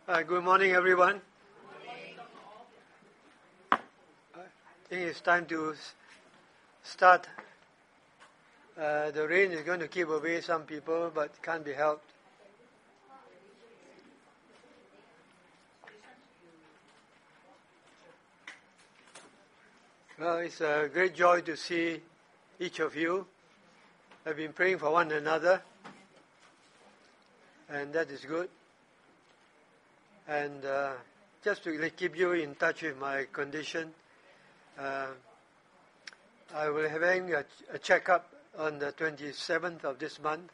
Good morning, everyone. I think it's time to start. The rain is going to keep away some people, but can't be helped. Well, it's a great joy to see each of you. I've been praying for one another, and that is good. And just to keep you in touch with my condition, I will be having a checkup on the 27th of this month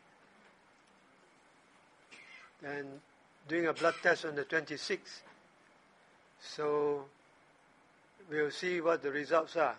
and doing a blood test on the 26th. So we'll see what the results are.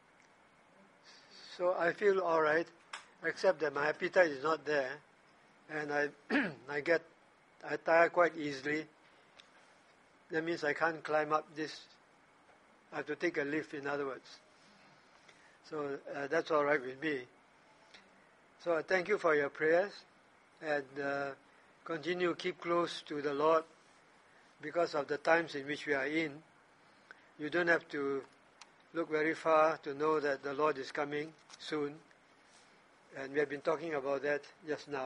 So I feel all right, except that my appetite is not there, and I tire quite easily. That means I can't climb up this. I have to take a lift, in other words. So that's all right with me. So I thank you for your prayers, and continue to keep close to the Lord because of the times in which we are in. You don't have to look very far to know that the Lord is coming soon. And we have been talking about that just now.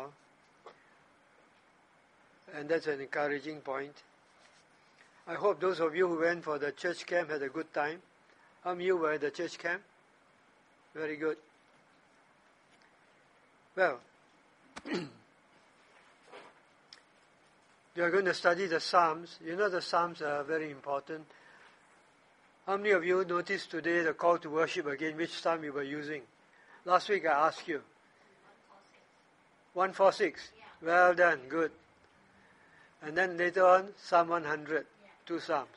And that's an encouraging point. I hope those of you who went for the church camp had a good time. How many of you were at the church camp? Very good. Well, we are going to study the Psalms. You know the Psalms are very important. How many of you noticed today the call to worship again, which psalm we were using? Last week I asked you. 146. Yeah. Well done, good. And then later on, Psalm 100. 2 Psalms.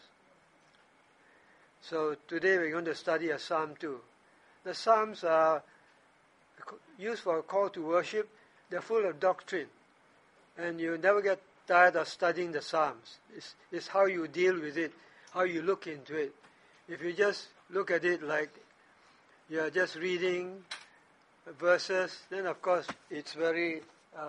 So today we're going to study a Psalm too. The Psalms are used for a call to worship. They're full of doctrine. And you never get tired of studying the Psalms. It's how you deal with it, how you look into it. If you just look at it like you're just reading verses, then of course it's very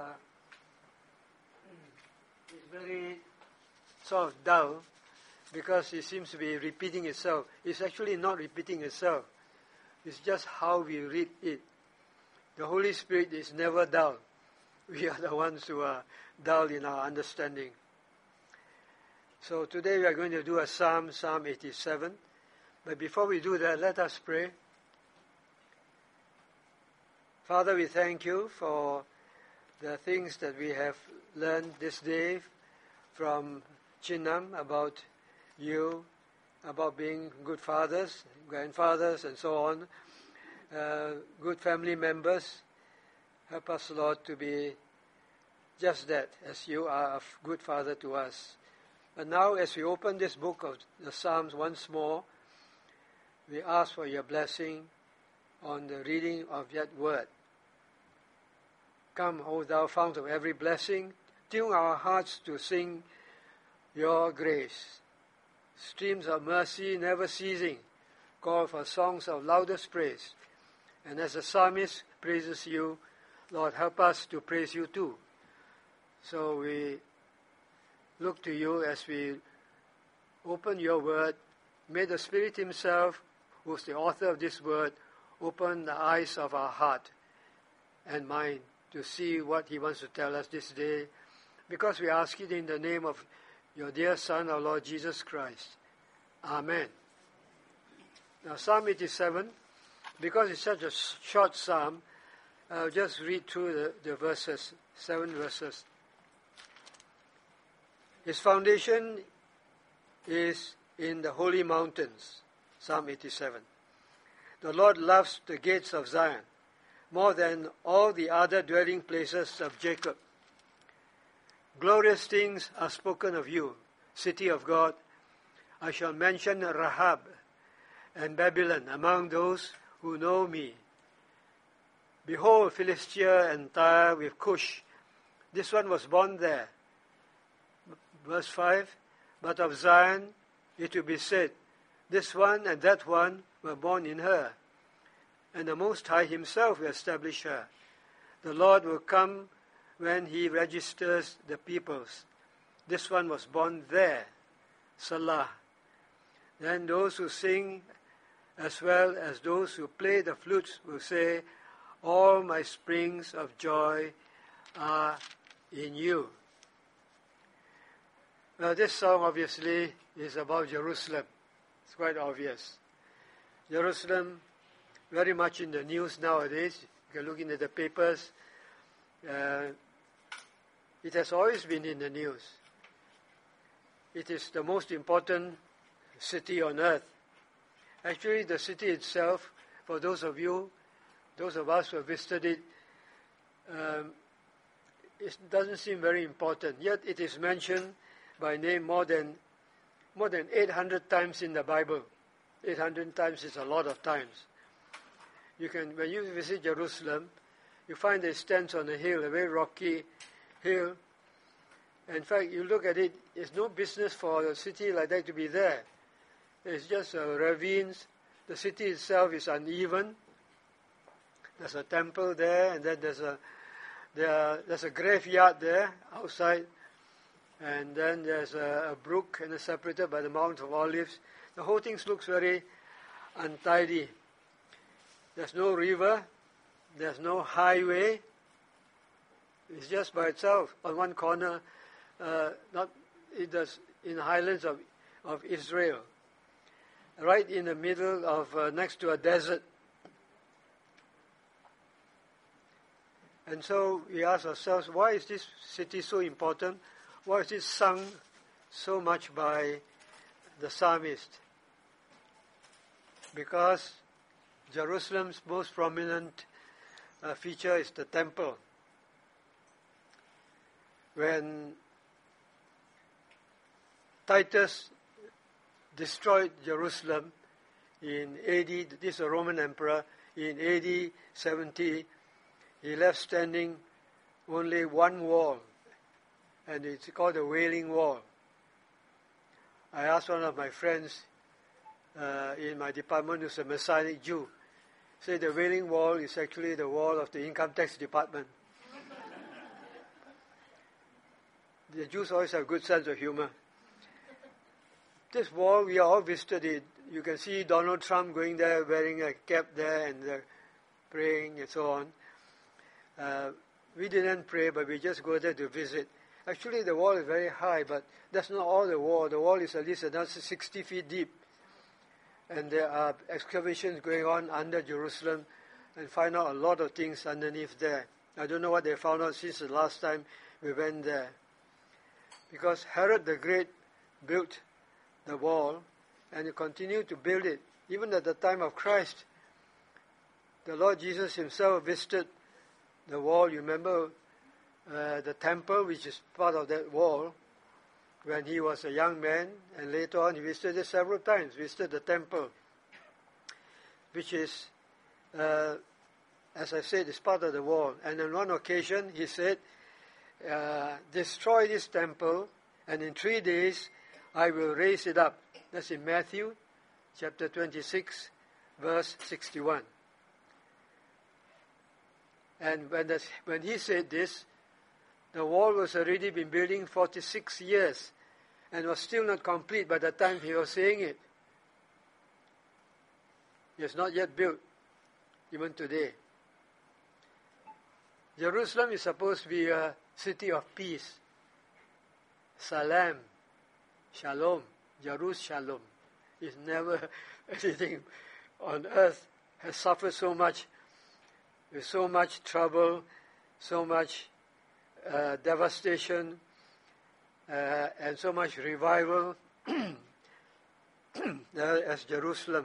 sort of dull, because it seems to be repeating itself. It's actually not repeating itself. It's just how we read it. The Holy Spirit is never dull. We are the ones who are dull in our understanding. So today we are going to do a Psalm 87. But before we do that, let us pray. Father, we thank you for the things that we have learned this day from Chinnam about you, about being good fathers, grandfathers, and so on, good family members. Help us, Lord, to be just that, as you are a good father to us. And now, as we open this book of the Psalms once more, we ask for your blessing on the reading of that word. Come, O thou fount of every blessing, tune our hearts to sing your grace. Streams of mercy never ceasing, call for songs of loudest praise. And as the psalmist praises you, Lord, help us to praise you too. So we look to you as we open your word. May the Spirit himself, who is the author of this word, open the eyes of our heart and mind to see what he wants to tell us this day, because we ask it in the name of your dear Son, our Lord Jesus Christ. Amen. Now, Psalm 87, because it's such a short psalm, I'll just read through the verses, 7 verses. His foundation is in the holy mountains, Psalm 87. The Lord loves the gates of Zion more than all the other dwelling places of Jacob. Glorious things are spoken of you, city of God. I shall mention Rahab and Babylon among those who know me. Behold, Philistia and Tyre with Cush. This one was born there. Verse 5, but of Zion it will be said, this one and that one were born in her. And the Most High himself will establish her. The Lord will come when he registers the peoples. this one was born there, Salah. Then those who sing as well as those who play the flutes will say, all my springs of joy are in you. Now this song obviously is about Jerusalem. It's quite obvious. Jerusalem, very much in the news nowadays. You can look into the papers. It has always been in the news. It is the most important city on earth. Actually, the city itself, for those of us who have visited it, it doesn't seem very important. Yet it is mentioned by name more than 800 times in the Bible. 800 times is a lot of times. When you visit Jerusalem, you find it stands on a hill, a very rocky hill. In fact, you look at it, it's no business for a city like that to be there. It's just ravines. The city itself is uneven. There's a temple there, and then there's a graveyard there outside, and then there's a brook, and it's separated by the Mount of Olives. The whole thing looks very untidy. There's no river. There's no highway. It's just by itself on one corner. In the highlands of Israel, right in the middle of next to a desert. And so we ask ourselves, why is this city so important? Why is it sung so much by the psalmist? Because Jerusalem's most prominent feature is the temple. When Titus destroyed Jerusalem in AD, this is a Roman emperor, in AD 70, he left standing only one wall, and it's called the Wailing Wall. I asked one of my friends in my department who's a Messianic Jew, say the Wailing Wall is actually the wall of the income tax department. The Jews always have a good sense of humor. This wall, we all visited it. You can see Donald Trump going there, wearing a cap there and praying and so on. We didn't pray, but we just go there to visit. Actually, the wall is very high, but that's not all the wall. The wall is at least another 60 feet deep. And there are excavations going on under Jerusalem and find out a lot of things underneath there. I don't know what they found out since the last time we went there. Because Herod the Great built the wall, and he continued to build it. Even at the time of Christ, the Lord Jesus himself visited the wall. You remember the temple, which is part of that wall, when he was a young man, and later on he visited it several times, visited the temple, which is, as I said, is part of the wall. And on one occasion he said, destroy this temple, and in 3 days I will raise it up. That's in Matthew chapter 26, verse 61. And when he said this, the wall was already been building 46 years and was still not complete by the time he was saying it. It is not yet built, even today. Jerusalem is supposed to be a city of peace. Salam, Shalom, Jerusalem. It's never anything on earth has suffered so much, with so much trouble, so much devastation, and so much revival as Jerusalem.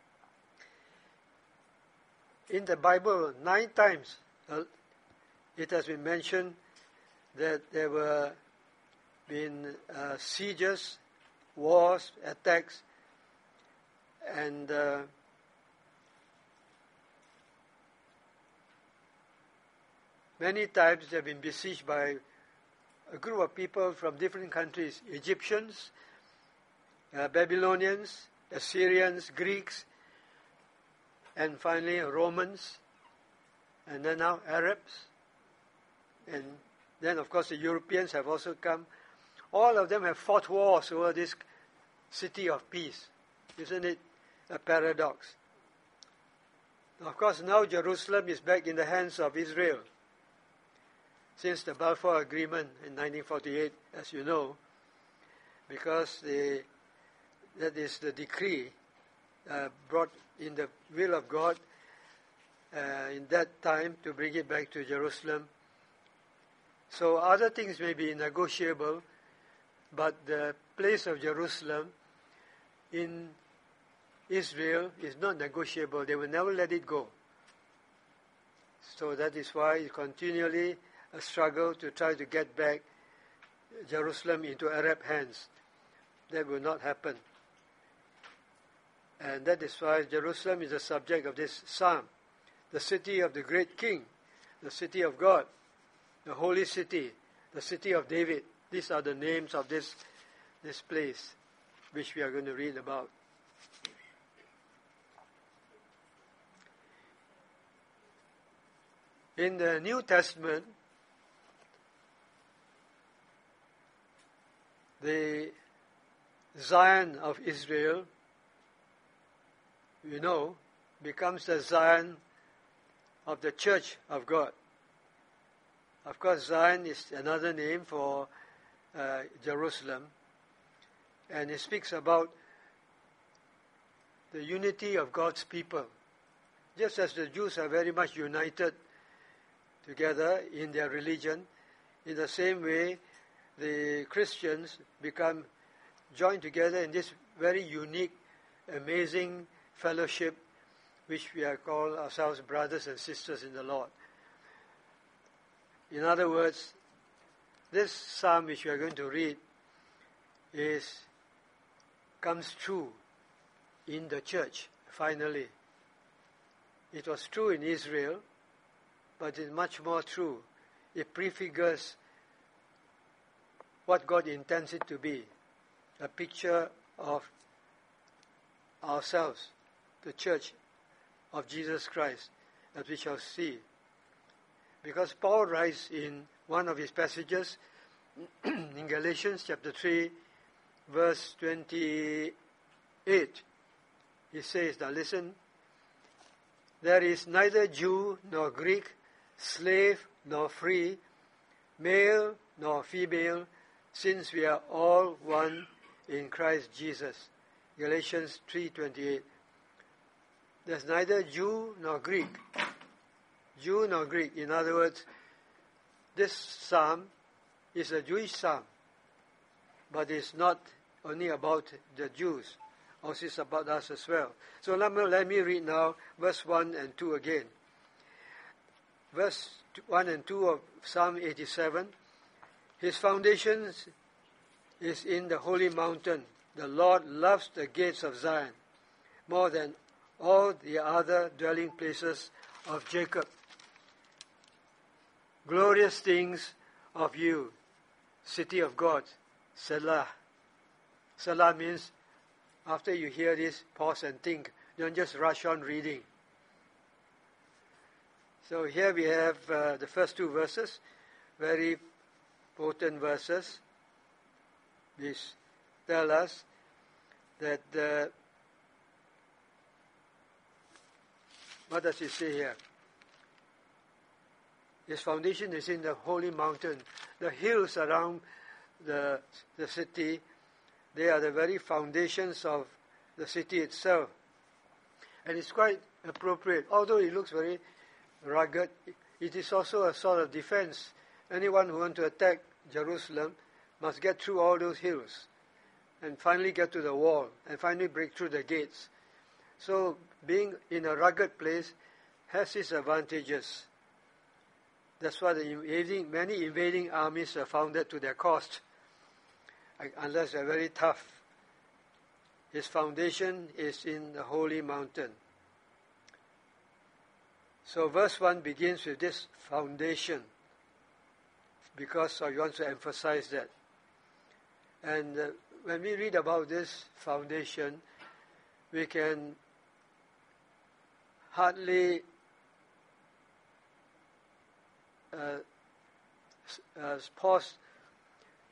In the Bible, 9 times it has been mentioned that there were been sieges, wars, attacks, and many times they have been besieged by a group of people from different countries: Egyptians, Babylonians, Assyrians, Greeks, and finally Romans, and then now Arabs. And then, of course, the Europeans have also come. all of them have fought wars over this city of peace. Isn't it a paradox? Of course, now Jerusalem is back in the hands of Israel. Since the Balfour Agreement in 1948, as you know, because that is the decree brought in the will of God in that time to bring it back to Jerusalem. So other things may be negotiable, but the place of Jerusalem in Israel is not negotiable. They will never let it go. So that is why it's continually a struggle to try to get back Jerusalem into Arab hands. That will not happen. And that is why Jerusalem is the subject of this psalm. The city of the great king, the city of God, the holy city, the city of David. These are the names of this place, which we are going to read about. In the New Testament, the Zion of Israel, you know, becomes the Zion of the Church of God. Of course, Zion is another name for Jerusalem, and it speaks about the unity of God's people. Just as the Jews are very much united together in their religion, in the same way, the Christians become joined together in this very unique, amazing fellowship, which we are called ourselves brothers and sisters in the Lord. In other words, this psalm which we are going to read comes true in the church, finally. It was true in Israel, but it's much more true. It prefigures what God intends it to be, a picture of ourselves, the church of Jesus Christ, as we shall see. Because Paul writes in one of his passages in Galatians chapter 3, verse 28, he says, now listen, there is neither Jew nor Greek, slave nor free, male nor female, since we are all one in Christ Jesus. Galatians 3:28. There's neither Jew nor Greek. Jew nor Greek. In other words, this psalm is a Jewish psalm, but it's not only about the Jews, also it's about us as well. So let me read now verse 1 and 2 again. Verse 1 and 2 of Psalm 87. His foundations is in the holy mountain. The Lord loves the gates of Zion more than all the other dwelling places of Jacob. Glorious things of you, city of God, Selah. Selah means after you hear this, pause and think. Don't just rush on reading. So here we have the first two verses, very potent verses. These tell us that what does it say here? His foundation is in the holy mountain. The hills around the city, they are the very foundations of the city itself. And it's quite appropriate. Although it looks very rugged, it is also a sort of defense. Anyone who wants to attack Jerusalem must get through all those hills and finally get to the wall and finally break through the gates. So being in a rugged place has its advantages. That's why many invading armies are founded to their cost, unless they're very tough. His foundation is in the holy mountain. So verse 1 begins with this foundation, because I want to emphasize that. And when we read about this foundation, we can hardly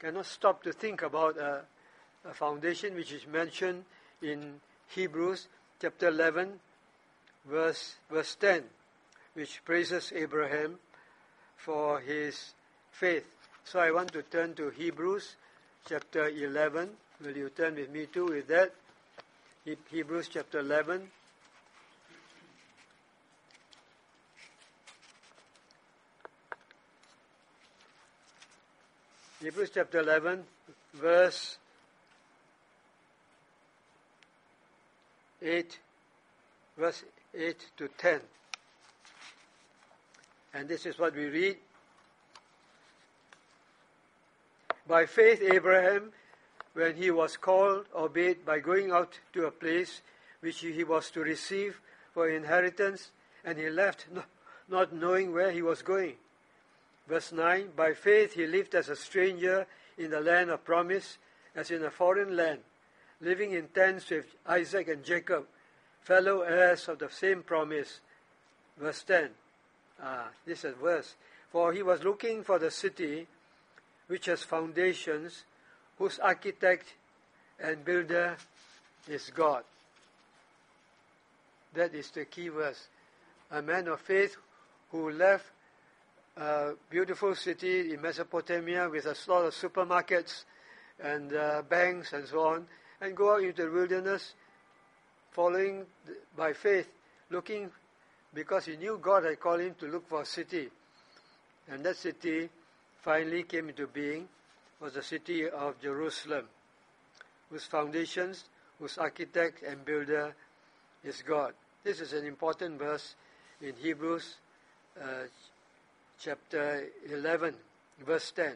cannot stop to think about a foundation which is mentioned in Hebrews chapter 11, verse 10, which praises Abraham for his faith. So I want to turn to Hebrews chapter 11. Will you turn with me too with that? Hebrews chapter 11. Hebrews chapter 11, verse 8 to 10. And this is what we read. By faith Abraham, when he was called, obeyed by going out to a place which he was to receive for inheritance, and he left not knowing where he was going. Verse 9, by faith he lived as a stranger in the land of promise, as in a foreign land, living in tents with Isaac and Jacob, fellow heirs of the same promise. Verse 10, this is verse. For he was looking for the city which has foundations, whose architect and builder is God. That is the key verse. A man of faith who left a beautiful city in Mesopotamia with a lot of supermarkets and banks and so on, and go out into the wilderness, following by faith, looking, because he knew God had called him to look for a city. And that city finally came into being, was the city of Jerusalem, whose foundations, whose architect and builder is God. This is an important verse in Hebrews chapter 11, verse 10.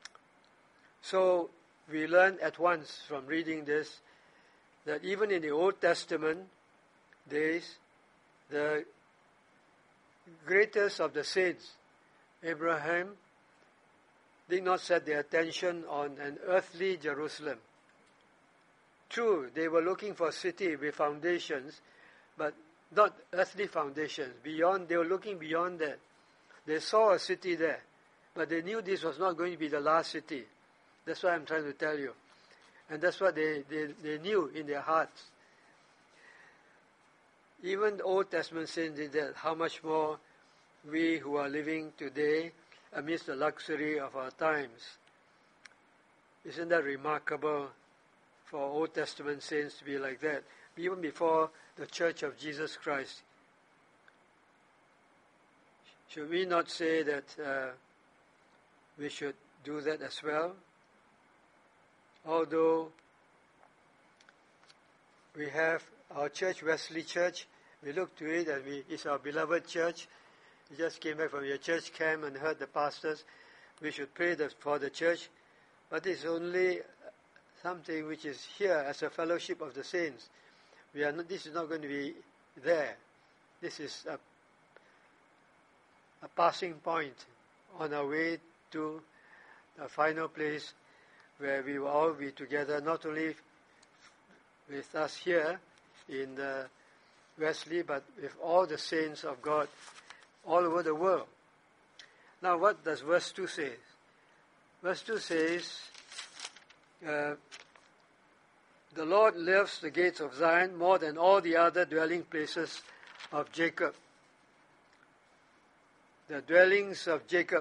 So we learn at once from reading this that even in the Old Testament days, the greatest of the saints, Abraham, did not set their attention on an earthly Jerusalem. True, they were looking for a city with foundations, but not earthly foundations. They were looking beyond that. They saw a city there, but they knew this was not going to be the last city. That's what I'm trying to tell you. And that's what they knew in their hearts. Even the Old Testament saints did that. How much more we who are living today amidst the luxury of our times. Isn't that remarkable for Old Testament saints to be like that? Even before the Church of Jesus Christ. Should we not say that we should do that as well? Although we have our church, Wesley Church, we look to it and it's our beloved church. We just came back from your church camp and heard the pastors. We should pray for the church. But it's only something which is here as a fellowship of the saints. This is not going to be there. This is a passing point on our way to the final place where we will all be together, not only with us here in Wesley, but with all the saints of God all over the world. Now, what does verse 2 say? Verse 2 says, the Lord loves the gates of Zion more than all the other dwelling places of Jacob. The dwellings of Jacob.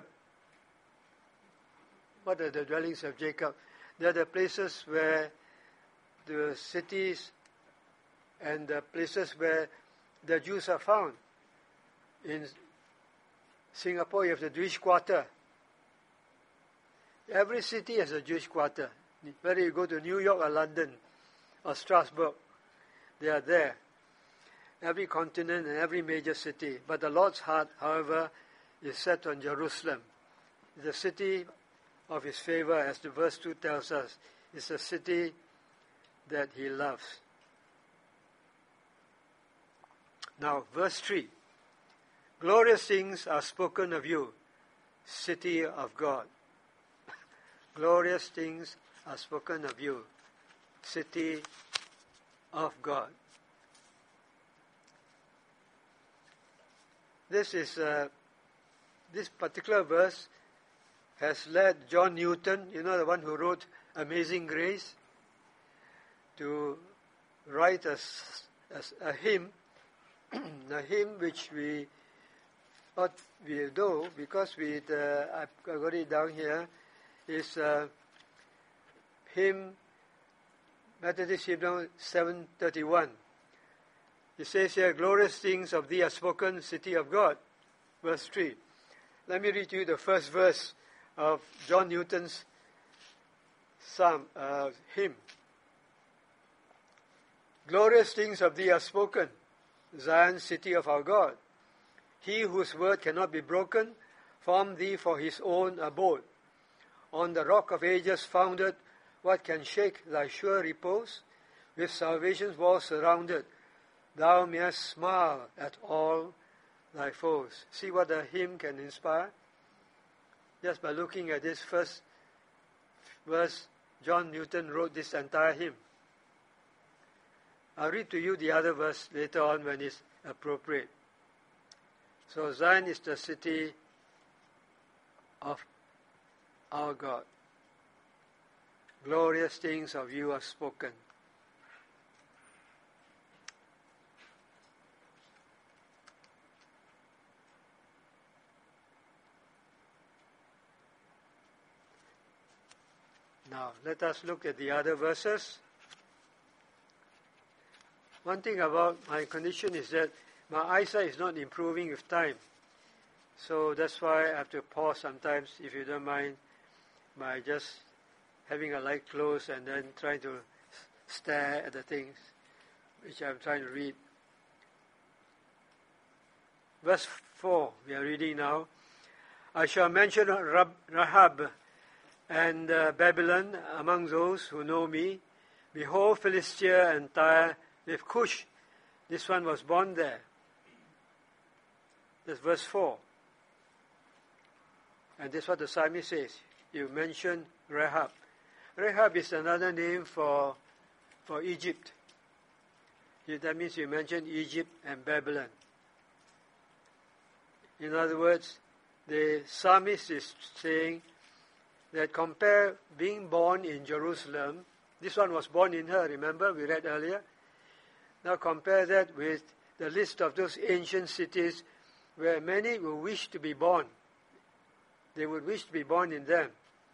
What are the dwellings of Jacob? They are the places where the cities and the places where the Jews are found. In Singapore, you have the Jewish quarter. Every city has a Jewish quarter. Whether you go to New York or London or Strasbourg, they are there. Every continent and every major city. But the Lord's heart, however, is set on Jerusalem. The city of his favor, as the verse 2 tells us, is a city that he loves. Now, verse 3. Glorious things are spoken of you, city of God. Glorious things are spoken of you, city of God. This particular verse has led John Newton, the one who wrote Amazing Grace, to write a hymn, a hymn which we thought we do, because I've got it down here, is hymn, Methodist Hymn 731. It says here, glorious things of thee are spoken, city of God. Verse 3. Let me read to you the first verse of John Newton's hymn. Glorious things of thee are spoken, Zion, city of our God. He whose word cannot be broken, formed thee for his own abode. On the rock of ages founded, what can shake thy sure repose? With salvation's wall surrounded, thou mayest smile at all thy foes. See what the hymn can inspire? Just by looking at this first verse, John Newton wrote this entire hymn. I'll read to you the other verse later on when it's appropriate. So Zion is the city of our God. Glorious things of you are spoken. Now, let us look at the other verses. One thing about my condition is that my eyesight is not improving with time. So that's why I have to pause sometimes, if you don't mind, by just having a light closed and then trying to stare at the things which I'm trying to read. Verse 4, we are reading now. I shall mention Rahab and Babylon among those who know me. Behold, Philistia and Tyre with Cush. This one was born there. That's verse 4. And this is what the psalmist says. You mentioned Rahab. Rahab is another name for Egypt. That means you mentioned Egypt and Babylon. In other words, the psalmist is saying that compare being born in Jerusalem, this one was born in her, remember, we read earlier. Now compare that with the list of those ancient cities where many will wish to be born. They would wish to be born in them.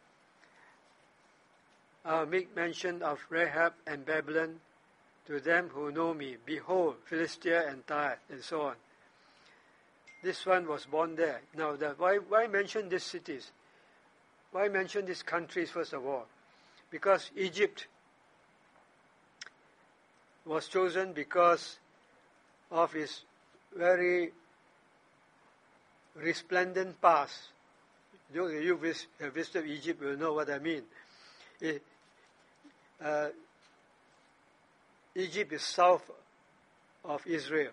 I'll make mention of Rahab and Babylon to them who know me. Behold, Philistia and Tyre, and so on. This one was born there. Now, why mention these cities? Why mention these countries, first of all? Because Egypt was chosen because of its very resplendent past. Those of you who have visited Egypt will know what I mean. Egypt is south of Israel.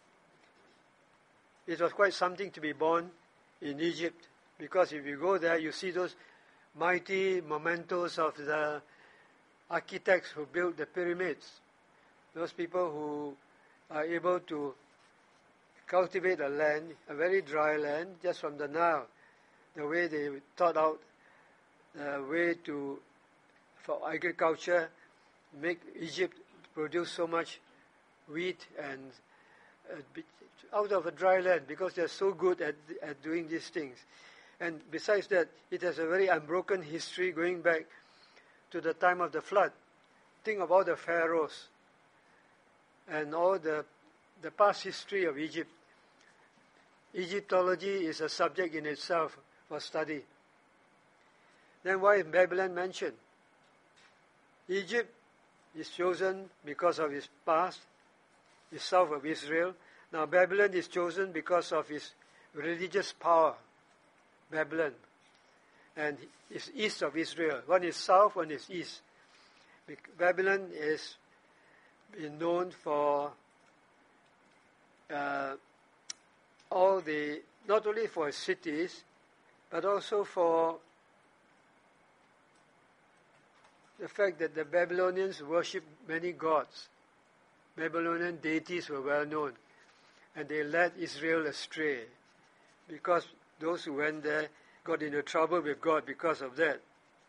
It was quite something to be born in Egypt, because if you go there, you see those mighty mementos of the architects who built the pyramids. Those people who are able to cultivate a land, a very dry land, just from the Nile. The way they thought out the way for agriculture, make Egypt produce so much wheat and out of a dry land, because they're so good at doing these things. And besides that, it has a very unbroken history going back to the time of the flood. Think of all the pharaohs and all the past history of Egypt. Egyptology is a subject in itself for study. Then why is Babylon mentioned? Egypt is chosen because of its past, is south of Israel. Now Babylon is chosen because of its religious power. Babylon. And it's east of Israel. One is south, one is east. Babylon is known for not only for its cities, but also for the fact that the Babylonians worshipped many gods. Babylonian deities were well known, and they led Israel astray, because those who went there got into trouble with God because of that.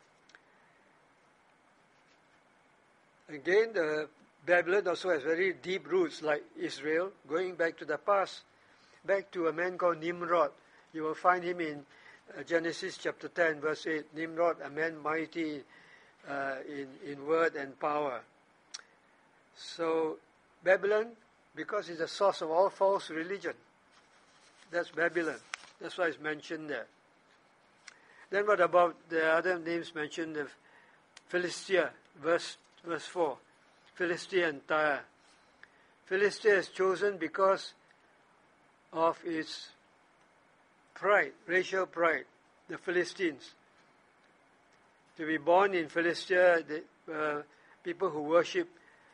Again, Babylon also has very deep roots like Israel, going back to the past, back to a man called Nimrod. You will find him in Genesis chapter 10, verse 8. Nimrod, a man mighty in word and power. So, Babylon, because it's the source of all false religion. That's Babylon. That's why it's mentioned there. Then what about the other names mentioned? The Philistia, verse 4. Philistia and Tyre. Philistia is chosen because of its pride, racial pride, the Philistines. To be born in Philistia, the people who worship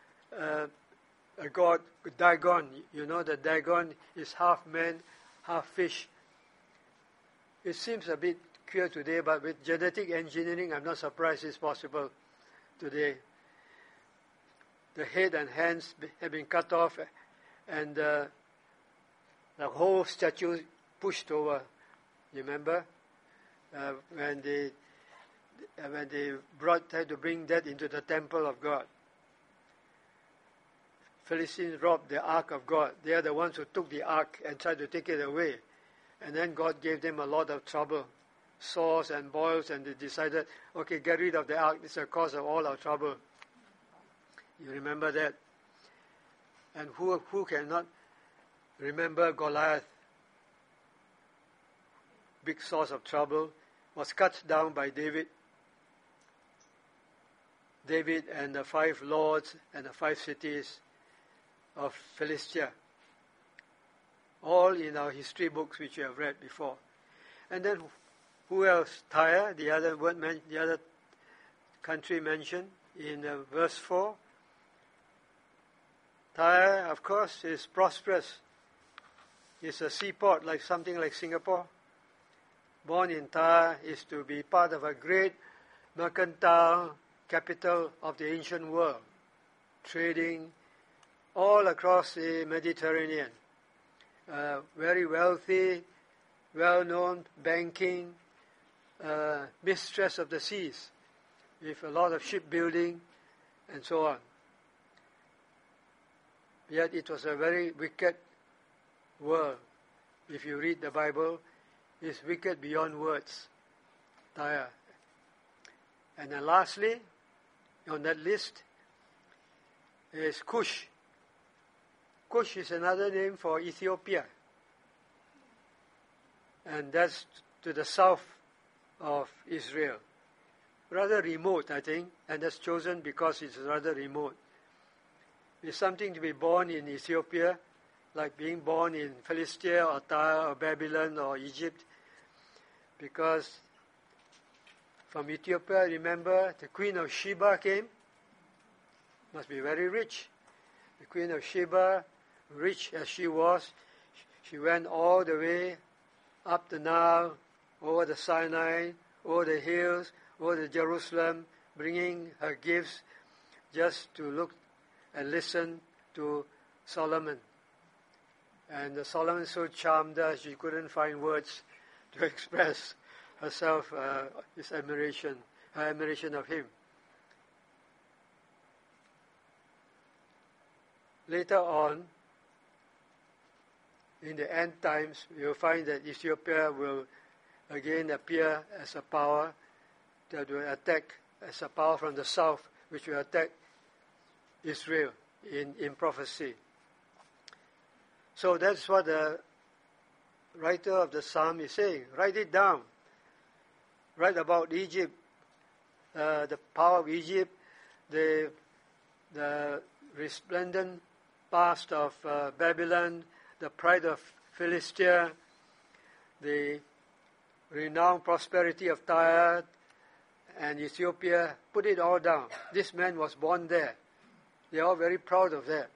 a god, Dagon. You know that Dagon is half man, half fish. It seems a bit queer today, but with genetic engineering, I'm not surprised it's possible today. The head and hands have been cut off, and the whole statue pushed over. You remember when they tried to bring that into the temple of God? Philistines robbed the ark of God. They are the ones who took the ark and tried to take it away, and then God gave them a lot of trouble, sores and boils, and they decided, okay, get rid of the ark. It's the cause of all our trouble. You remember that? And who cannot remember Goliath? Big source of trouble, was cut down by David. David and the 5 lords and the 5 cities of Philistia. All in our history books which you have read before. And then who else? Tyre, the other country mentioned in verse 4. Tyre, of course, is prosperous. It's a seaport, like something like Singapore. Born in Tyre is to be part of a great mercantile capital of the ancient world, trading all across the Mediterranean. Very wealthy, well-known, banking, mistress of the seas, with a lot of shipbuilding and so on. Yet it was a very wicked world. If you read the Bible, it's wicked beyond words. Tyre. And then lastly, on that list is Cush. Cush is another name for Ethiopia. And that's to the south of Israel. Rather remote, I think, and that's chosen because it's rather remote. It's something to be born in Ethiopia, like being born in Philistia or Tyre or Babylon or Egypt, because from Ethiopia, remember, the Queen of Sheba came. Must be very rich. The Queen of Sheba, rich as she was, she went all the way up the Nile, over the Sinai, over the hills, over the Jerusalem, bringing her gifts just to look and listen to Solomon. And Solomon so charmed her, she couldn't find words to express herself, his admiration, her admiration of him. Later on, in the end times, you will find that Ethiopia will again appear as a power that will attack, as a power from the south, which will attack Israel in prophecy. So that's what the writer of the psalm is saying. Write it down. Write about Egypt, the power of Egypt, the resplendent past of Babylon, the pride of Philistia, the renowned prosperity of Tyre and Ethiopia. Put it all down. This man was born there. They are all very proud of that.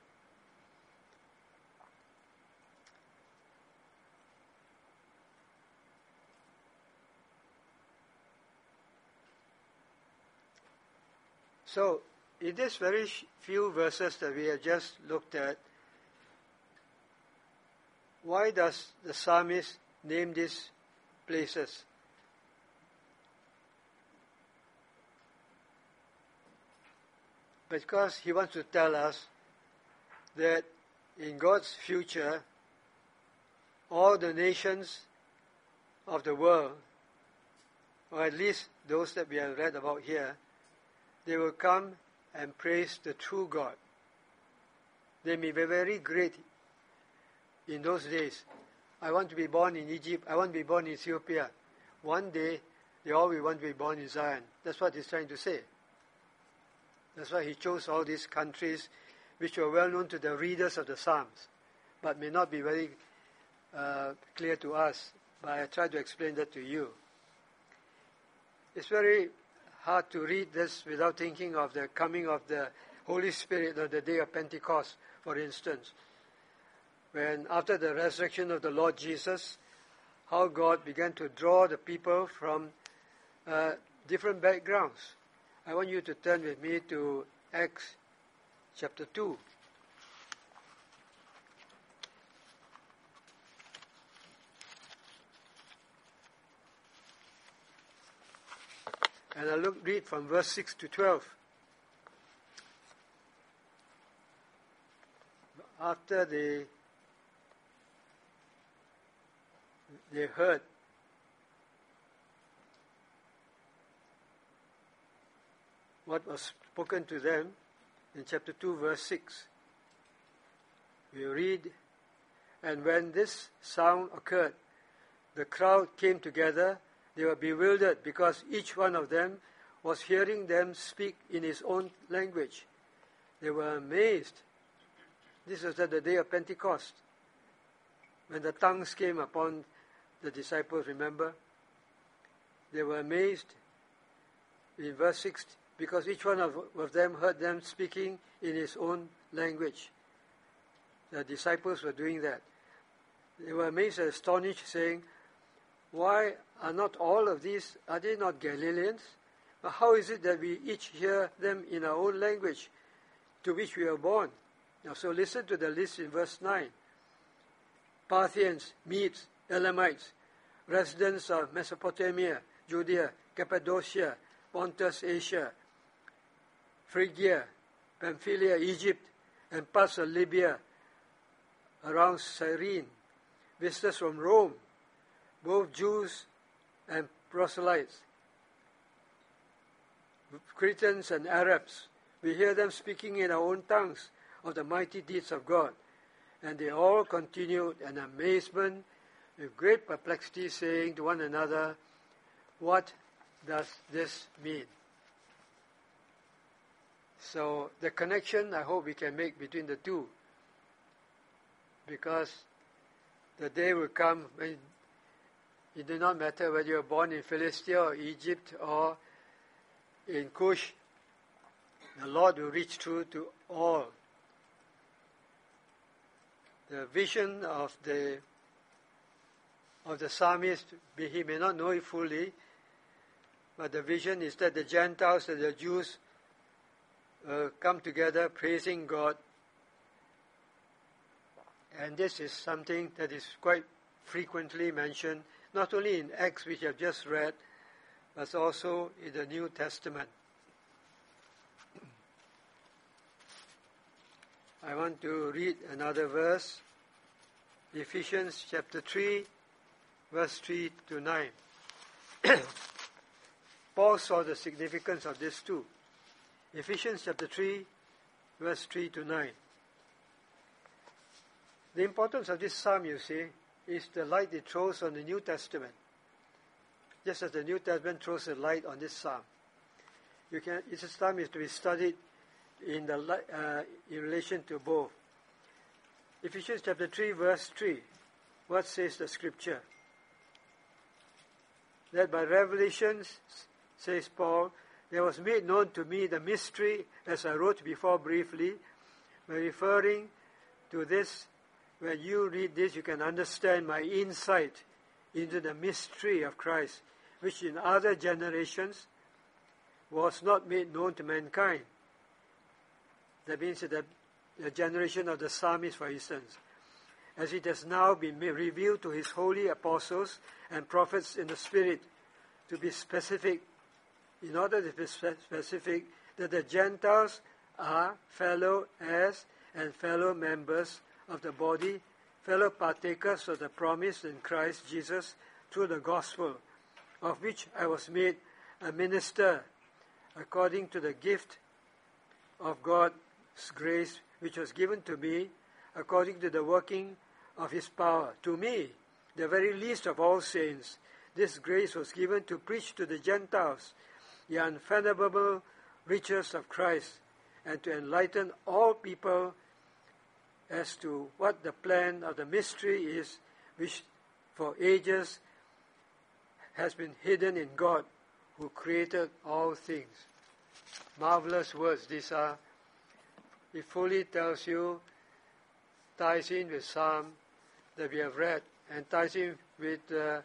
So, in these very few verses that we have just looked at, why does the psalmist name these places? because he wants to tell us that in God's future, all the nations of the world, or at least those that we have read about here, they will come and praise the true God. They may be very great in those days. I want to be born in Egypt. I want to be born in Ethiopia. One day, they all will want to be born in Zion. That's what he's trying to say. That's why he chose all these countries which were well known to the readers of the Psalms, but may not be very clear to us. But I try to explain that to you. It's very hard to read this without thinking of the coming of the Holy Spirit on the day of Pentecost, for instance. When after the resurrection of the Lord Jesus, how God began to draw the people from different backgrounds. I want you to turn with me to Acts chapter 2. And I'll read from verse 6 to 12. After they heard what was spoken to them in chapter 2, verse 6. We read, "And when this sound occurred, the crowd came together. They were bewildered because each one of them was hearing them speak in his own language. They were amazed." This was at the day of Pentecost, when the tongues came upon the disciples, remember? They were amazed in verse 6 because each one of them heard them speaking in his own language. The disciples were doing that. They were amazed and astonished, saying, "Why are not all of these, are they not Galileans? But how is it that we each hear them in our own language to which we were born?" Now, so listen to the list in verse 9. "Parthians, Medes, Elamites, residents of Mesopotamia, Judea, Cappadocia, Pontus, Asia, Phrygia, Pamphylia, Egypt, and parts of Libya around Cyrene, visitors from Rome, both Jews and proselytes, Cretans and Arabs. We hear them speaking in our own tongues of the mighty deeds of God." And they all continued in amazement, with great perplexity, saying to one another, "What does this mean?" So the connection I hope we can make between the two, because the day will come when it does not matter whether you are born in Philistia or Egypt or in Cush, the Lord will reach through to all. The vision of the psalmist, he may not know it fully, but the vision is that the Gentiles and the Jews come together praising God. And this is something that is quite frequently mentioned, not only in Acts, which I've just read, but also in the New Testament. I want to read another verse, Ephesians chapter 3, verse 3 to 9. Paul saw the significance of this too. Ephesians chapter 3, verse 3 to 9. The importance of this psalm, you see, is the light it throws on the New Testament. Just as the New Testament throws a light on this psalm. This psalm is to be studied in relation to both. Ephesians chapter 3, verse 3. What says the scripture? "That by revelations," says Paul, "there was made known to me the mystery, as I wrote before briefly." By referring to this, when you read this, you can understand my insight into the mystery of Christ, which in other generations was not made known to mankind. That means that the generation of the psalmist, for instance, as it has now been revealed to his holy apostles and prophets in the Spirit, to be specific, in order to be specific, that the Gentiles are fellow heirs and fellow members of the body, fellow partakers of the promise in Christ Jesus through the gospel, of which I was made a minister according to the gift of God's grace which was given to me according to the working of his power. To me, the very least of all saints, this grace was given to preach to the Gentiles the unfathomable riches of Christ, and to enlighten all people as to what the plan of the mystery is, which for ages has been hidden in God, who created all things. Marvelous words these are. It fully tells you, ties in with Psalm that we have read, and ties in with the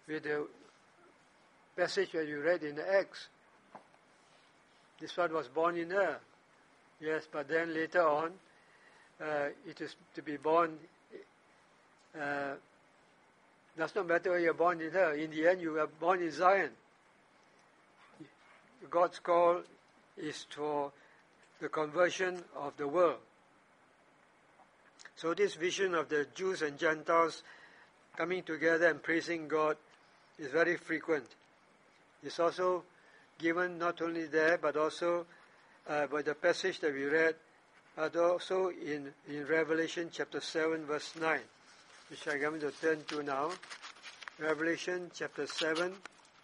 passage that you read in Acts. This one was born in her. Yes, but then later on, it is to be born. Does not matter where you're born in her. In the end, you are born in Zion. God's call is for the conversion of the world. So this vision of the Jews and Gentiles coming together and praising God is very frequent. It's also given not only there, but also by the passage that we read, but also in Revelation chapter 7, verse 9, which I'm going to turn to now. Revelation chapter 7,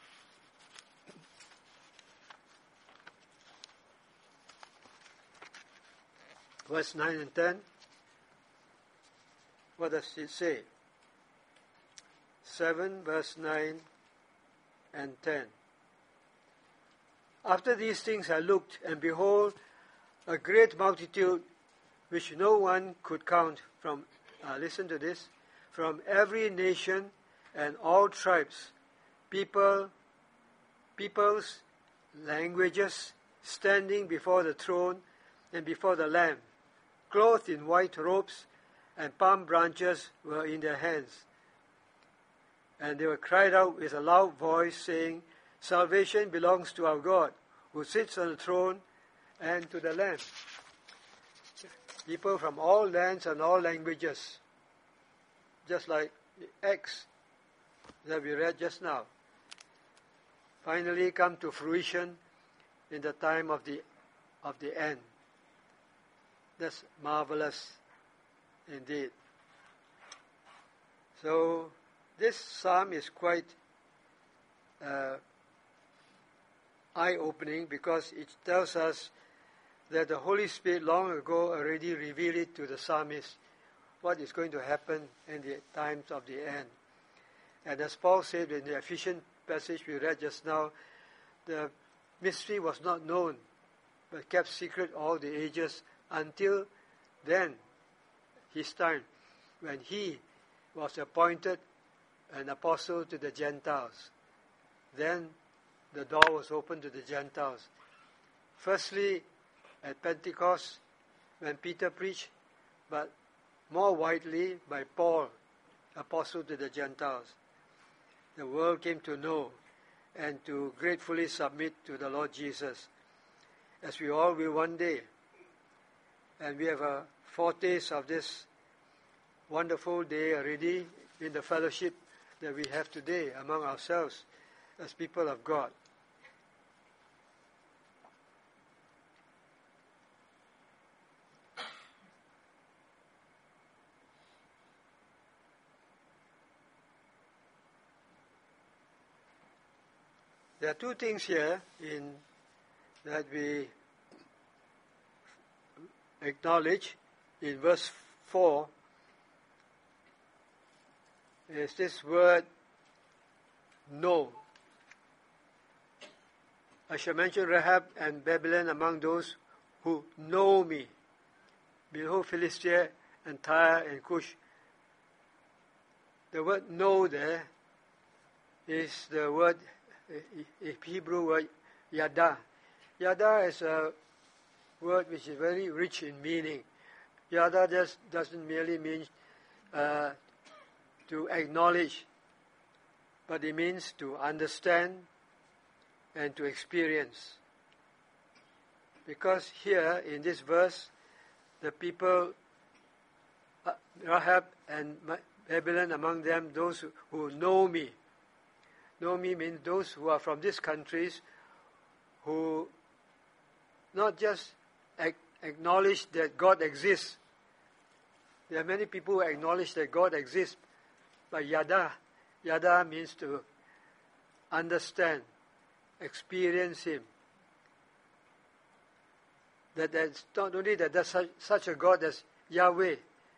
verse 9 and 10. What does it say? 7, verse 9 and 10. After these things I looked, and behold, a great multitude, which no one could count, from, listen to this, from every nation and all tribes, peoples, languages, standing before the throne and before the Lamb, clothed in white robes, and palm branches were in their hands. And they were cried out with a loud voice, saying, Salvation belongs to our God, who sits on the throne, and to the Lamb. People from all lands and all languages, just like Acts that we read just now, finally come to fruition in the time of the end. That's marvelous indeed. So this psalm is quite eye-opening, because it tells us that the Holy Spirit long ago already revealed it to the psalmist what is going to happen in the times of the end. And as Paul said in the Ephesians passage we read just now, the mystery was not known, but kept secret all the ages until then, his time, when he was appointed an apostle to the Gentiles. Then the door was opened to the Gentiles. Firstly, at Pentecost, when Peter preached, but more widely by Paul, apostle to the Gentiles. The world came to know and to gratefully submit to the Lord Jesus, as we all will one day. And we have a foretaste of this wonderful day already in the fellowship that we have today among ourselves as people of God. There are two things here that we acknowledge in verse 4. Is this word know. I shall mention Rahab and Babylon among those who know me. Behold, Philistia and Tyre and Cush. The word know there is the word, a Hebrew word, yada. Yada is a word which is very rich in meaning. Yada just doesn't merely mean to acknowledge, but it means to understand and to experience. Because here in this verse, the people, Rahab and Babylon among them, those who know me. Know me means those who are from these countries who not just acknowledge that God exists. There are many people who acknowledge that God exists, but yada means to understand, experience Him. That there's not only that there's such a God as Yahweh,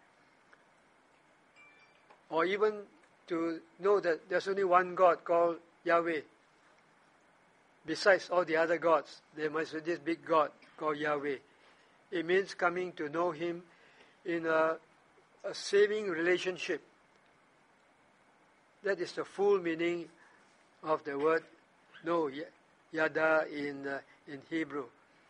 or even to know that there's only one God called Yahweh. Besides all the other gods, there must be this big God called Yahweh. It means coming to know Him in a saving relationship. That is the full meaning of the word know, yada in Hebrew.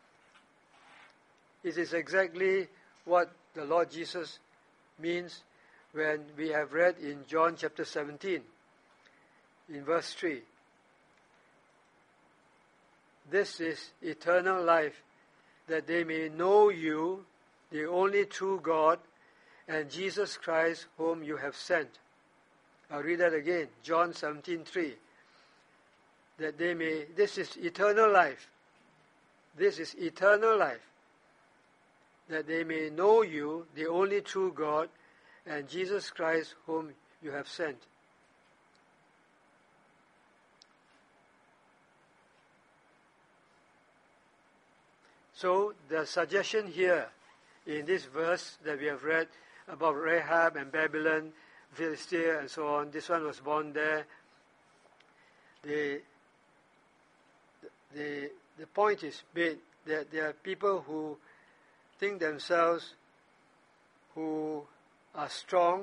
It is exactly what the Lord Jesus means when we have read in John chapter 17, in verse 3. This is eternal life, that they may know you, the only true God, and Jesus Christ whom you have sent. I'll read that again, John 17:3. That they may, this is eternal life. This is eternal life. That they may know you, the only true God, and Jesus Christ whom you have sent. So the suggestion here in this verse that we have read about Rahab and Babylon, Philistia and so on, this one was born there. The point is made that there are people who think themselves who are strong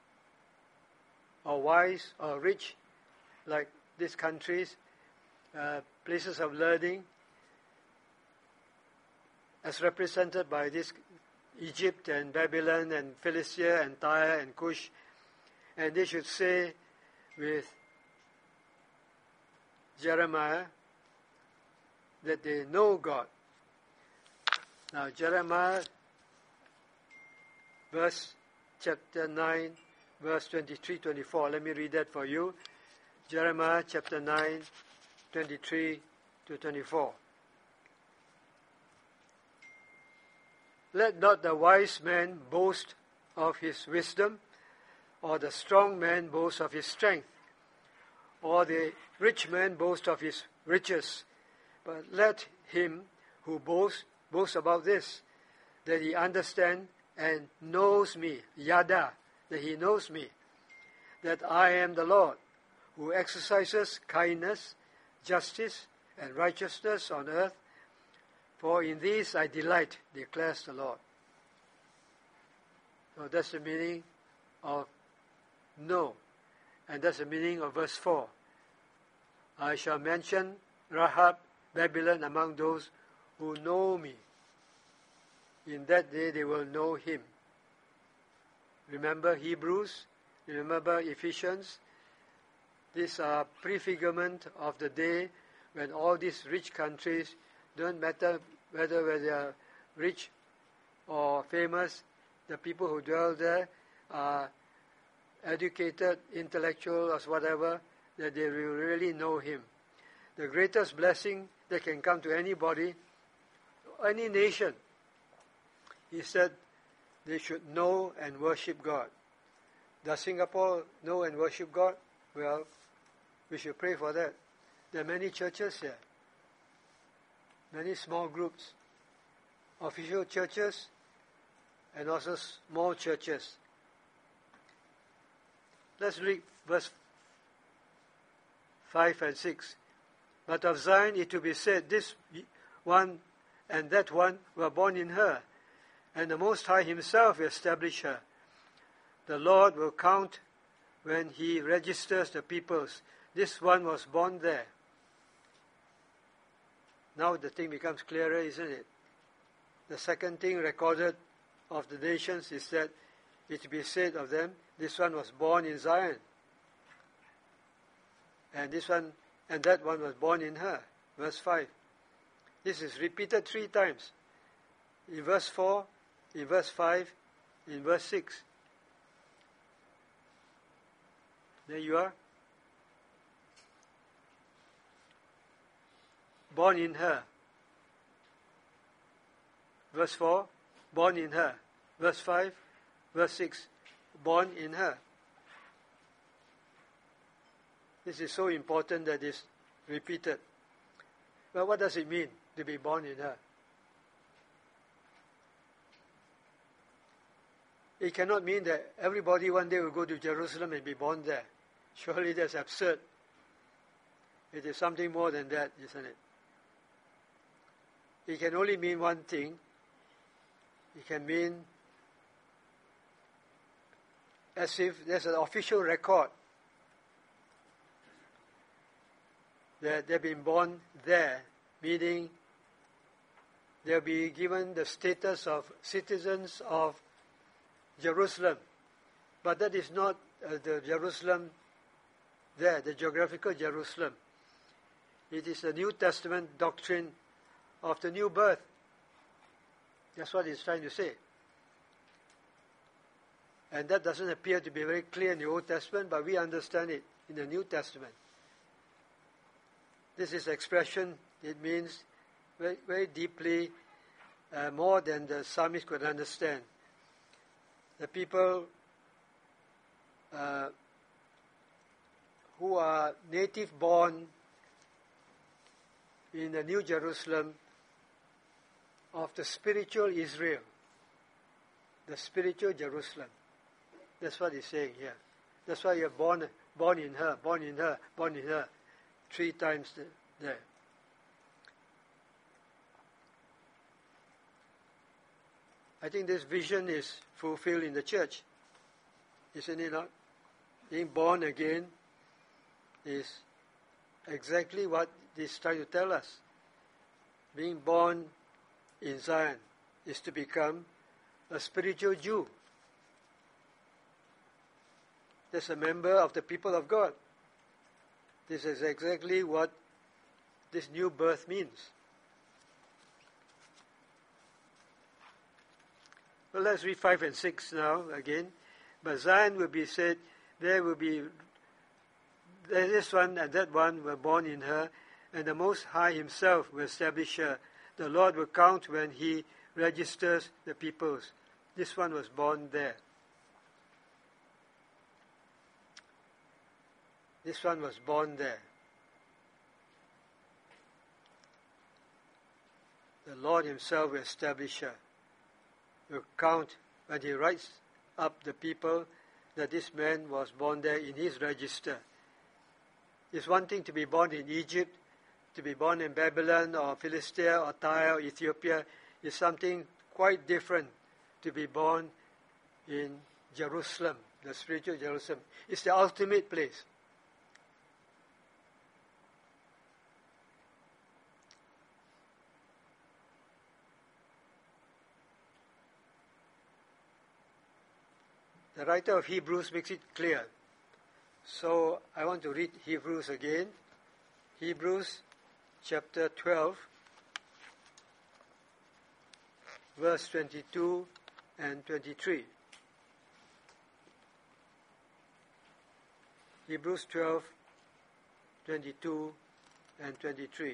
or wise or rich, like these countries, places of learning, as represented by this Egypt and Babylon and Philistia and Tyre and Cush. And they should say with Jeremiah that they know God. Now Jeremiah chapter 9, verse 23-24. Let me read that for you. Jeremiah chapter 9, 23-24. Let not the wise man boast of his wisdom, or the strong man boast of his strength, or the rich man boast of his riches. But let him who boast about this, that he understand and knows me, yada, that he knows me, that I am the Lord, who exercises kindness, justice, and righteousness on earth, for in these I delight, declares the Lord. So that's the meaning of know. And that's the meaning of verse 4. I shall mention Rahab, Babylon, among those who know me. In that day they will know Him. Remember Hebrews? Remember Ephesians? These are prefigurement of the day when all these rich countries, don't matter whether they are rich or famous, the people who dwell there are educated, intellectual, or whatever, that they will really know Him. The greatest blessing that can come to anybody, any nation, is that they should know and worship God. Does Singapore know and worship God? Well, we should pray for that. There are many churches here, many small groups, official churches, and also small churches. Let's read verse 5 and 6. But of Zion it to be said, this one and that one were born in her, and the Most High Himself will establish her. The Lord will count when He registers the peoples. This one was born there. Now the thing becomes clearer, isn't it? The second thing recorded of the nations is that it to be said of them, this one was born in Zion. And this one and that one was born in her. Verse 5. This is repeated 3 times. In verse 4, in verse 5, in verse 6. There you are. Born in her. Verse 4, born in her. Verse 5, verse 6, born in her. This is so important that it's repeated. Well, what does it mean to be born in her? It cannot mean that everybody one day will go to Jerusalem and be born there. Surely that's absurd. It is something more than that, isn't it? It can only mean one thing. It can mean as if there's an official record that they've been born there, meaning they'll be given the status of citizens of Jerusalem. But that is not the Jerusalem there, the geographical Jerusalem. It is the New Testament doctrine of the new birth. That's what he's trying to say. And that doesn't appear to be very clear in the Old Testament, but we understand it in the New Testament. This is expression, it means very, very deeply, more than the psalmist could understand. The people who are native born in the New Jerusalem of the spiritual Israel, the spiritual Jerusalem. That's what he's saying here. That's why you're born in her, born in her, born in her, 3 times there. I think this vision is fulfilled in the church, isn't it not? Being born again is exactly what he's trying to tell us. Being born in Zion is to become a spiritual Jew. That's a member of the people of God. This is exactly what this new birth means. Well, let's read 5 and 6 now again. But Zion will be said, there will be, this one and that one were born in her, and the Most High himself will establish her. The Lord will count when he registers the peoples. This one was born there. This one was born there. The Lord himself will establish her. Will count when he writes up the people that this man was born there in his register. It's one thing to be born in Egypt, to be born in Babylon or Philistia or Tyre or Ethiopia. Is something quite different to be born in Jerusalem, the spiritual Jerusalem. It's the ultimate place. The writer of Hebrews makes it clear. So I want to read Hebrews again. Hebrews chapter 12, verse 22 and 23. Hebrews 12, 22 and 23.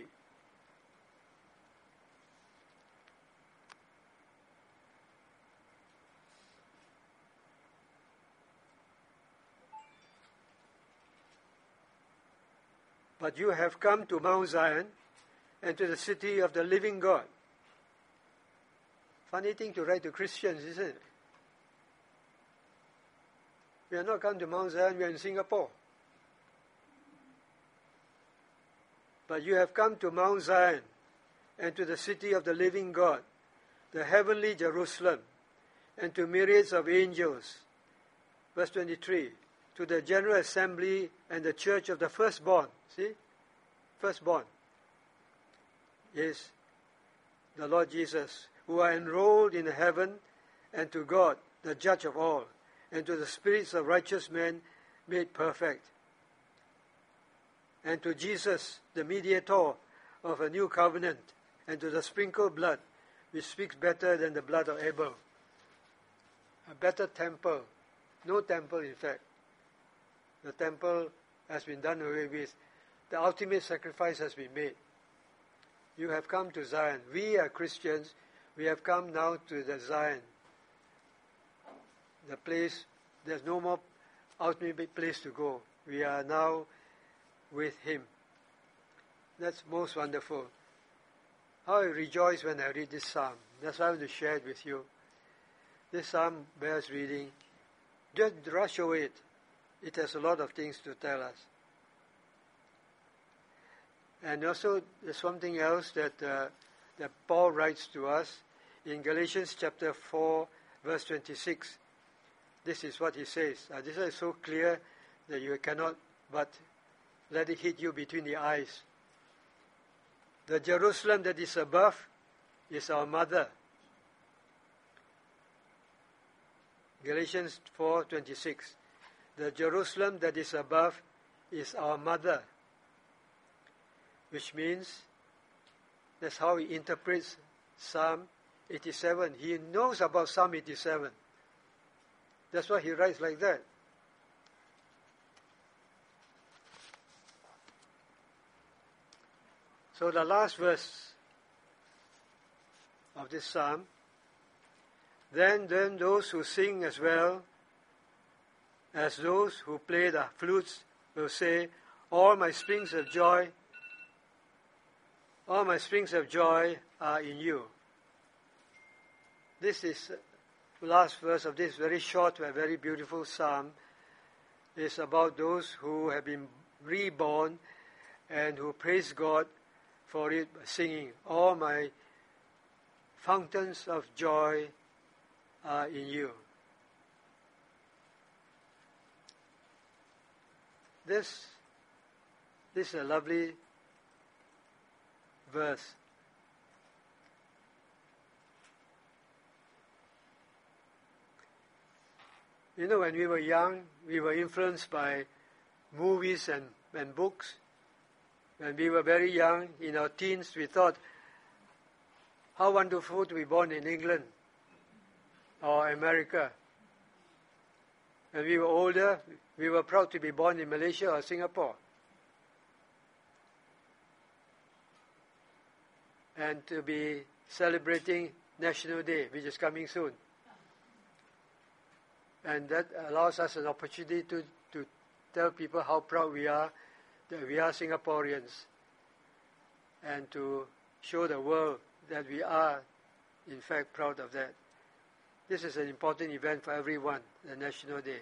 But you have come to Mount Zion and to the city of the living God. Funny thing to write to Christians, isn't it? We are not come to Mount Zion, we are in Singapore. But you have come to Mount Zion and to the city of the living God, the heavenly Jerusalem, and to myriads of angels. Verse 23. To the general assembly and the church of the firstborn. See? Firstborn is the Lord Jesus, who are enrolled in heaven, and to God, the judge of all, and to the spirits of righteous men made perfect, and to Jesus, the mediator of a new covenant, and to the sprinkled blood, which speaks better than the blood of Abel. A better temple. No temple, in fact. The temple has been done away with. The ultimate sacrifice has been made. You have come to Zion. We are Christians. We have come now to the Zion. The place, there's no more ultimate place to go. We are now with Him. That's most wonderful. How I rejoice when I read this psalm. That's why I want to share it with you. This psalm bears reading. Don't rush over it. It has a lot of things to tell us. And also, there's something else that Paul writes to us in Galatians chapter 4, verse 26. This is what he says. This is so clear that you cannot but let it hit you between the eyes. The Jerusalem that is above is our mother. Galatians 4:26. The Jerusalem that is above is our mother. Which means, that's how he interprets Psalm 87. He knows about Psalm 87. That's why he writes like that. So the last verse of this psalm, then those who sing as well as those who play the flutes will say, all my springs of joy are in you. This is the last verse of this very short but very beautiful psalm. Is about those who have been reborn and who praise God for it by singing, all my fountains of joy are in you. This is a lovely verse. You know, when we were young, we were influenced by movies and books. When we were very young, in our teens, we thought, how wonderful to be born in England or America. When we were older, we were proud to be born in Malaysia or Singapore. And to be celebrating National Day, which is coming soon. And that allows us an opportunity to tell people how proud we are that we are Singaporeans, and to show the world that we are, in fact, proud of that. This is an important event for everyone, the National Day.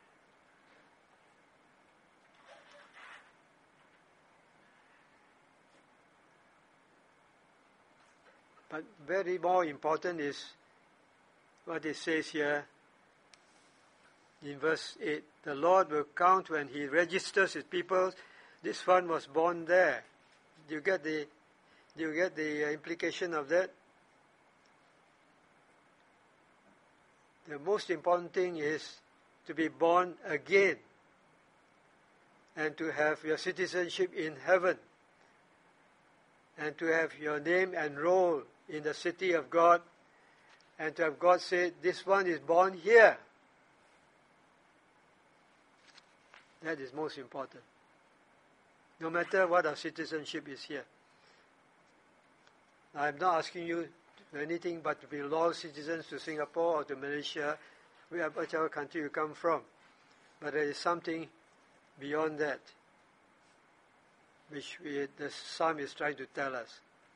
But very more important is what it says here in verse 8. The Lord will count when He registers His people. This one was born there. Do you get the implication of that? The most important thing is to be born again and to have your citizenship in heaven and to have your name enrolled in the city of God and to have God say, this one is born here. That is most important. No matter what our citizenship is here. I'm not asking you anything but to be loyal citizens to Singapore or to Malaysia, whichever country you come from. But there is something beyond that, which the psalm is trying to tell us.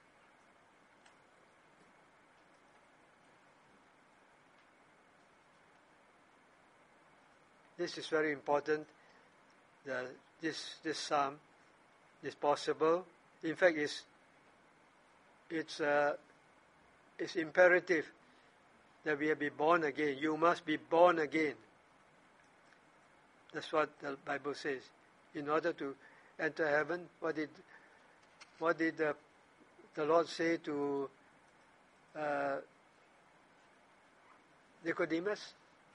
This is very important. This psalm is possible. In fact, it's imperative that we be born again. You must be born again. That's what the Bible says. In order to enter heaven, what did the Lord say to Nicodemus?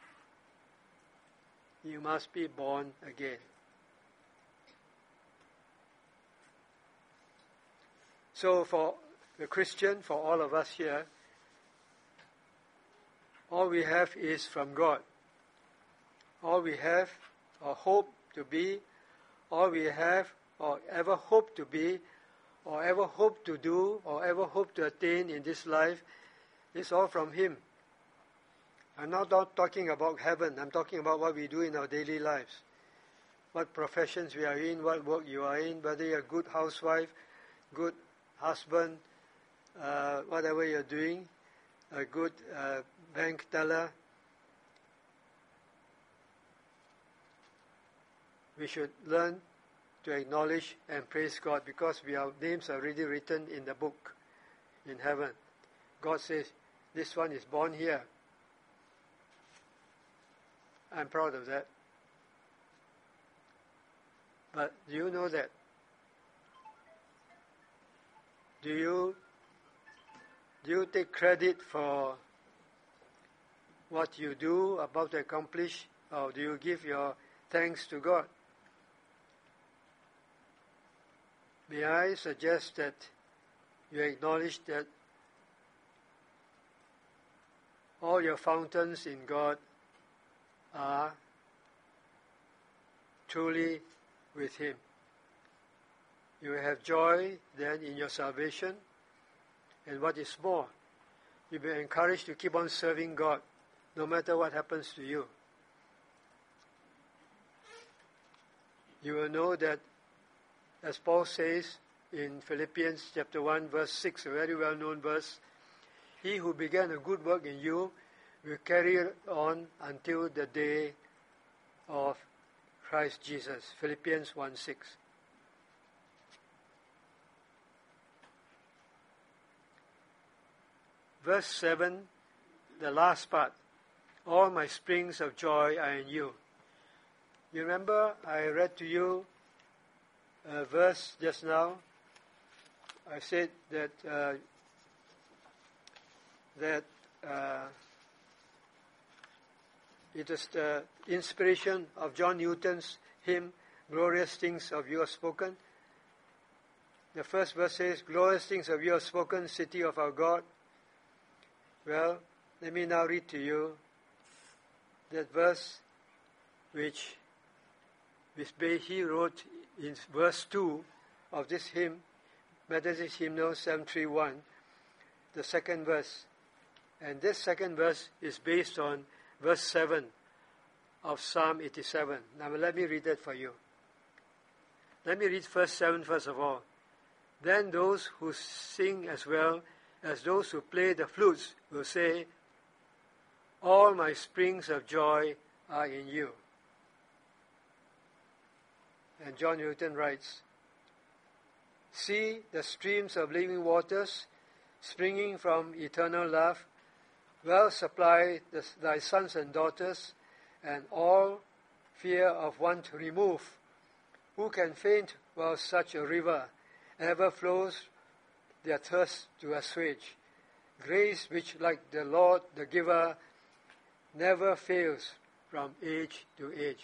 You must be born again. So the Christian, for all of us here, all we have is from God. All we have or hope to be, all we have or ever hope to be, or ever hope to do, or ever hope to attain in this life is all from Him. I'm not talking about heaven. I'm talking about what we do in our daily lives. What professions we are in, what work you are in, whether you're a good housewife, good husband, whatever you're doing, a good bank teller. We should learn to acknowledge and praise God because our names are already written in the book in heaven. God says, this one is born here. I'm proud of that. But do you know that? Do you take credit for what you do, about to accomplish, or do you give your thanks to God? May I suggest that you acknowledge that all your fountains in God are truly with Him. You will have joy then in your salvation, and what is more, you'll be encouraged to keep on serving God no matter what happens to you. You will know that, as Paul says in Philippians chapter 1 verse 6, a very well-known verse, He who began a good work in you will carry it on until the day of Christ Jesus. Philippians 1:6. Verse 7, the last part. All my springs of joy are in you. You remember I read to you a verse just now. I said that it is the inspiration of John Newton's hymn, Glorious Things of You Have Spoken. The first verse says, Glorious things of you have spoken, city of our God. Well, let me now read to you that verse which he wrote in verse 2 of this hymn, Methodist Hymnal 731, the second verse. And this second verse is based on verse 7 of Psalm 87. Now let me read that for you. Let me read verse 7 first of all. Then those who sing as well as those who play the flutes will say, all my springs of joy are in you. And John Newton writes, see the streams of living waters springing from eternal love, well supply thy sons and daughters, and all fear of want remove. Who can faint while such a river ever flows their thirst to assuage? Grace which, like the Lord the giver, never fails from age to age.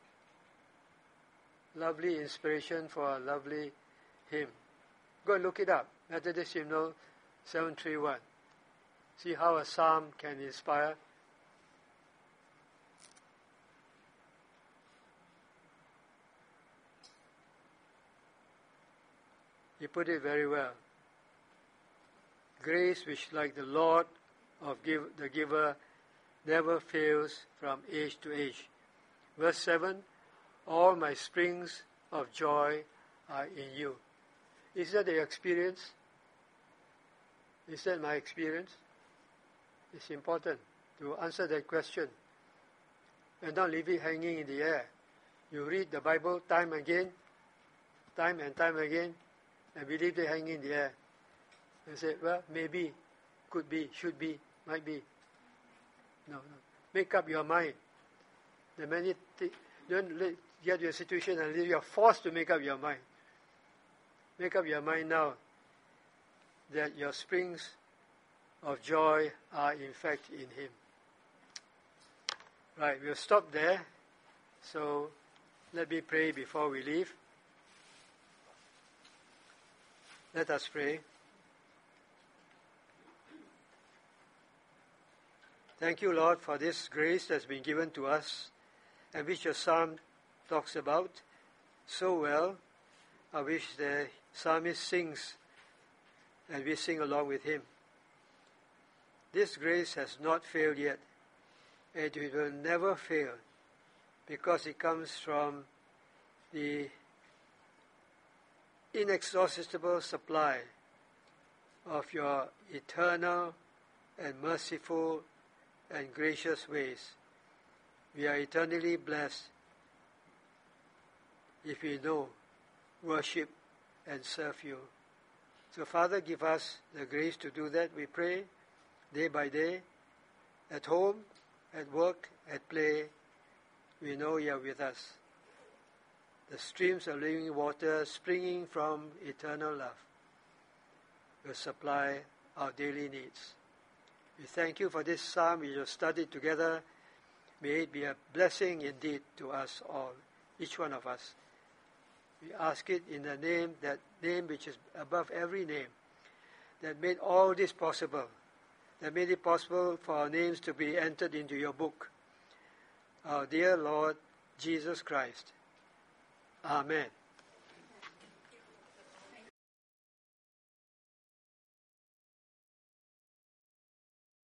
Lovely inspiration for a lovely hymn. Go and look it up. Methodist Hymnal 731. See how a psalm can inspire. He put it very well. Grace which, like the Lord of the giver, never fails from age to age. Verse 7, all my springs of joy are in you. Is that your experience? Is that my experience? It's important to answer that question and not leave it hanging in the air. You read the Bible time and time again, and we leave it hanging in the air. And say, well, maybe, could be, should be, might be. No. Make up your mind. Don't get your situation and you are forced to make up your mind. Make up your mind now that your springs of joy are in fact in Him. Right, we'll stop there. So let me pray before we leave. Let us pray. Thank you, Lord, for this grace that's been given to us and which your psalm talks about so well. I wish the psalmist sings and we sing along with him. This grace has not failed yet, and it will never fail because it comes from the inexhaustible supply of your eternal and merciful and gracious ways. We are eternally blessed if we know, worship, and serve you. So, Father, give us the grace to do that, we pray, day by day, at home, at work, at play. We know you are with us. The streams of living water springing from eternal love will supply our daily needs. We thank you for this psalm we have studied together. May it be a blessing indeed to us all, each one of us. We ask it in the name, that name which is above every name, that made all this possible, that made it possible for our names to be entered into your book. Our dear Lord Jesus Christ. Amen.